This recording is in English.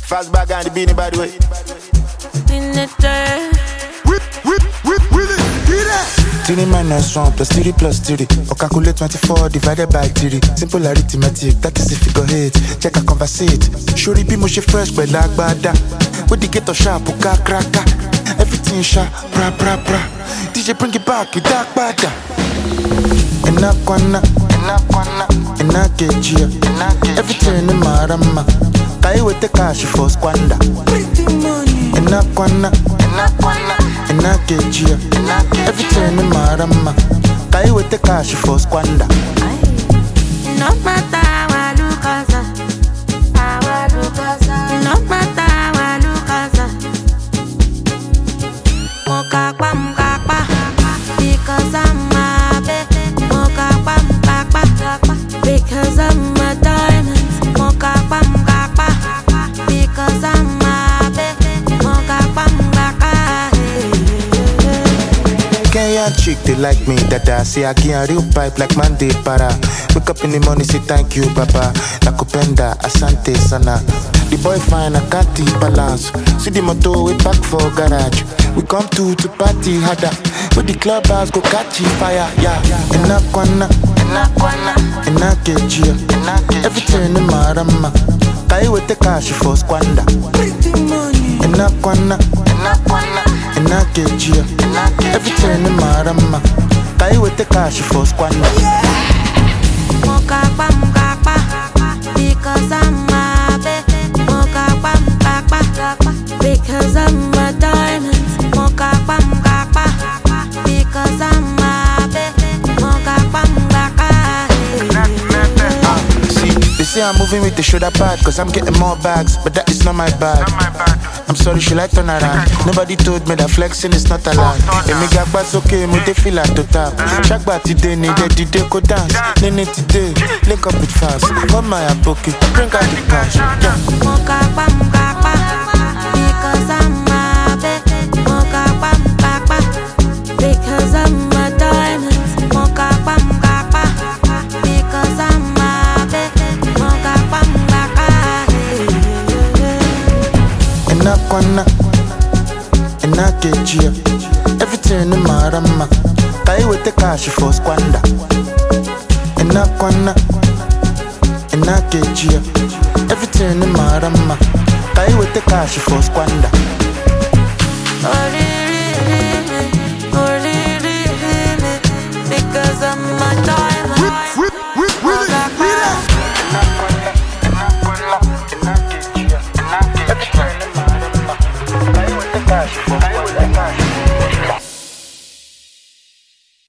Fast back and the beanie, by the way. In the dirt. Three minus 1 plus 3 plus 3. Or calculate 24 divided by 3. Simple arithmetic, that is if you go hit. Check a conversate. Shuri be mushy fresh, but like bada. With the ghetto sharp, uka kraka. Everything sharp, bra bra bra. DJ bring it back, you dark bada. Enakwana, enakejia. Everything in marama. Kai with the cash for squander. Enakwana, enakejia. Everything in marama. Kai with the cash for squander. No matter how look as no matter how look as Mokakwa mkakwa because I'm a baby. Mokakwa mkakwa because I'm a diamond. Mokakwa mkakwa because I'm a baby. Mokakwa mkakwa. Kenyan chick, they like me, dada. Say I get a real pipe like Monday para. Wake up in the morning, say thank you, Papa. Nakupenda, asante sana. The boy fine, I can't balance. See the motor, we back for garage. We come to party harder. With the clubhouse, go catch fire, yeah. Enakwana, enakejia. Everything in marama. Kai with the cash for squander. Enakwana, enakejia. Everything in marama. Kai with the cash for squander. Mokakwa mkakwa because I'm a baby. Mokakwa mkakwa because I'm a diamond. Mokakwa mkakwa because I'm a baby. Mokakwa mkakwa. See, they say I'm moving with the shoulder pad, cause I'm getting more bags, but that is not my bag. I'm sorry, she like turn around. Nobody told me that flexing is not allowed. And me got bass okay, me they feel like to tap. Shagba today, need the day go dance. Nene today, link up with fast. Come my pocket, bring out the cash. Mokakwa mkakwa because I'm a baby. Mokakwa mkakwa because I'm a diamond. Mokakwa mkakwa because I'm a baby. Mokakwa mkakwa. Enakwana, enakejia. Everything in marama. Kai with the cash for squander. Enakwana, enakejia. Everything in marama. Kai with the cash for squander. Because I'm a diamond. Everything in marama. Kai with the cash for squander.